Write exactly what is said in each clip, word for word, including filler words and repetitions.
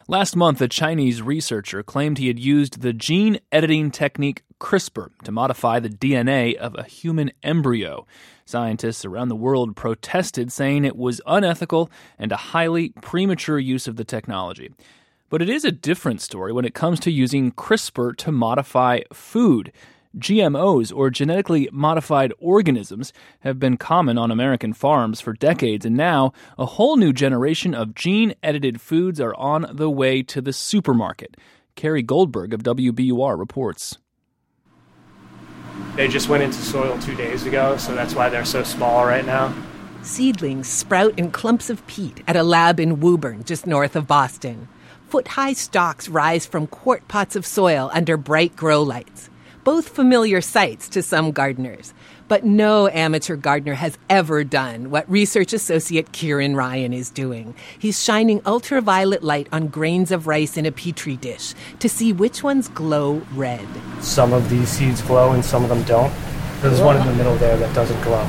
Last month, a Chinese researcher claimed he had used the gene editing technique CRISPR to modify the D N A of a human embryo. Scientists around the world protested, saying it was unethical and a highly premature use of the technology. But it is a different story when it comes to using CRISPR to modify food. G M Os, or genetically modified organisms, have been common on American farms for decades, and now a whole new generation of gene-edited foods are on the way to the supermarket. Carrie Goldberg of W B U R reports. They just went into soil two days ago, so that's why they're so small right now. Seedlings sprout in clumps of peat at a lab in Woburn, just north of Boston. Foot-high stalks rise from quart pots of soil under bright grow lights. Both familiar sights to some gardeners. But no amateur gardener has ever done what research associate Kieran Ryan is doing. He's shining ultraviolet light on grains of rice in a petri dish to see which ones glow red. Some of these seeds glow and some of them don't. There's one in the middle there that doesn't glow.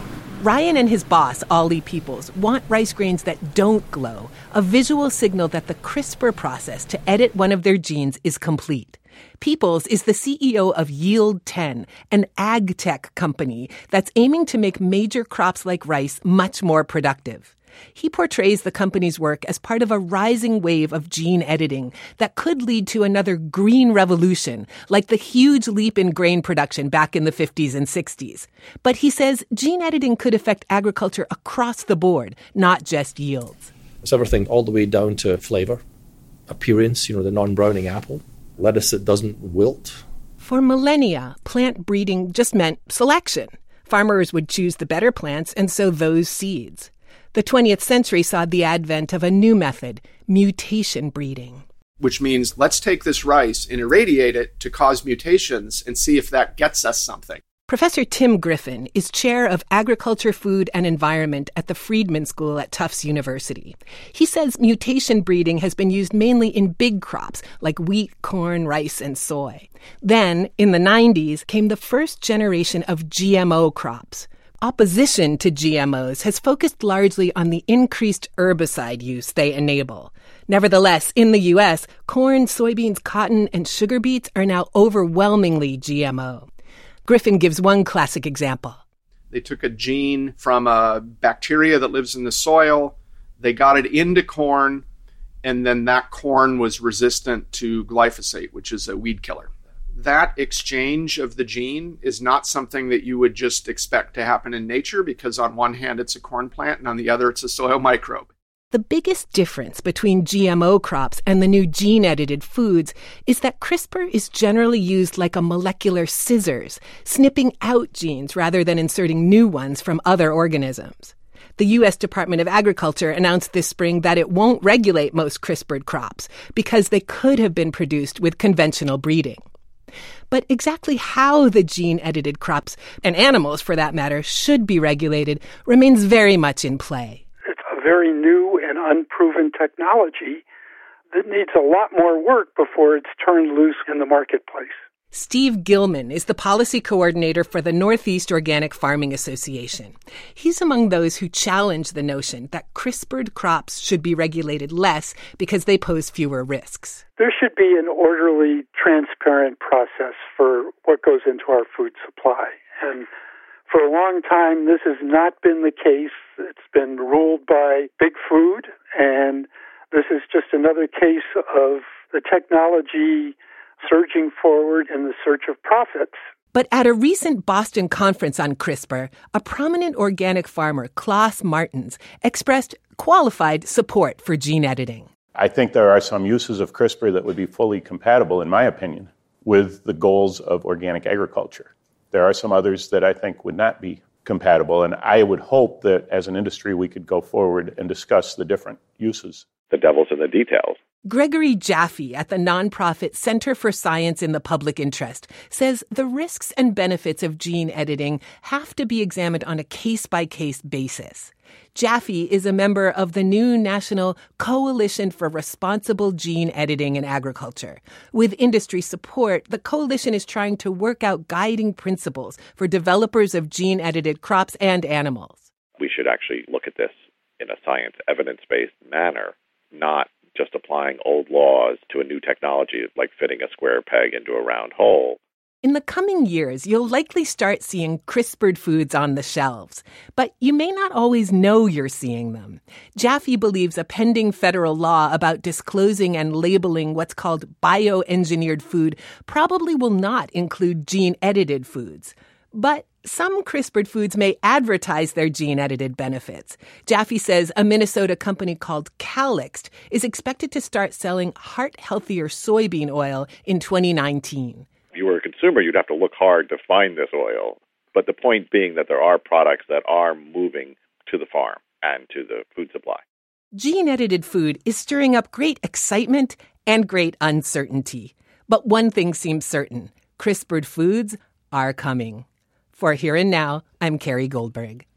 Ryan and his boss, Ollie Peoples, want rice grains that don't glow, a visual signal that the CRISPR process to edit one of their genes is complete. Peoples is the C E O of Yield ten, an ag tech company that's aiming to make major crops like rice much more productive. He portrays the company's work as part of a rising wave of gene editing that could lead to another green revolution, like the huge leap in grain production back in the fifties and sixties. But he says gene editing could affect agriculture across the board, not just yields. It's everything all the way down to flavor, appearance, you know, the non-browning apple, lettuce that doesn't wilt. For millennia, plant breeding just meant selection. Farmers would choose the better plants and sow those seeds. The twentieth century saw the advent of a new method, mutation breeding. Which means let's take this rice and irradiate it to cause mutations and see if that gets us something. Professor Tim Griffin is chair of Agriculture, Food, and Environment at the Friedman School at Tufts University. He says mutation breeding has been used mainly in big crops like wheat, corn, rice, and soy. Then, in the nineties, came the first generation of G M O crops. Opposition to G M Os has focused largely on the increased herbicide use they enable. Nevertheless, in the U S, corn, soybeans, cotton, and sugar beets are now overwhelmingly G M O. Griffin gives one classic example. They took a gene from a bacteria that lives in the soil, they got it into corn, and then that corn was resistant to glyphosate, which is a weed killer. That exchange of the gene is not something that you would just expect to happen in nature because on one hand it's a corn plant and on the other it's a soil microbe. The biggest difference between G M O crops and the new gene-edited foods is that CRISPR is generally used like a molecular scissors, snipping out genes rather than inserting new ones from other organisms. The U S Department of Agriculture announced this spring that it won't regulate most CRISPRed crops because they could have been produced with conventional breeding. But exactly how the gene-edited crops, and animals for that matter, should be regulated remains very much in play. It's a very new and unproven technology that needs a lot more work before it's turned loose in the marketplace. Steve Gilman is the policy coordinator for the Northeast Organic Farming Association. He's among those who challenge the notion that CRISPRed crops should be regulated less because they pose fewer risks. There should be an orderly, transparent process for what goes into our food supply. And for a long time, this has not been the case. It's been ruled by big food, and this is just another case of the technology surging forward in the search of profits. But at a recent Boston conference on CRISPR, a prominent organic farmer, Klaas Martens, expressed qualified support for gene editing. I think there are some uses of CRISPR that would be fully compatible, in my opinion, with the goals of organic agriculture. There are some others that I think would not be compatible, and I would hope that as an industry we could go forward and discuss the different uses. The devil's in the details. Gregory Jaffe at the nonprofit Center for Science in the Public Interest says the risks and benefits of gene editing have to be examined on a case-by-case basis. Jaffe is a member of the new National Coalition for Responsible Gene Editing in Agriculture. With industry support, the coalition is trying to work out guiding principles for developers of gene-edited crops and animals. We should actually look at this in a science evidence-based manner, not just applying old laws to a new technology, like fitting a square peg into a round hole. In the coming years, you'll likely start seeing CRISPRed foods on the shelves, but you may not always know you're seeing them. Jaffe believes a pending federal law about disclosing and labeling what's called bioengineered food probably will not include gene-edited foods. But some CRISPRed foods may advertise their gene-edited benefits. Jaffe says a Minnesota company called Calixt is expected to start selling heart-healthier soybean oil in twenty nineteen. If you were a consumer, you'd have to look hard to find this oil. But the point being that there are products that are moving to the farm and to the food supply. Gene-edited food is stirring up great excitement and great uncertainty. But one thing seems certain. CRISPRed foods are coming. For Here and Now, I'm Carrie Goldberg.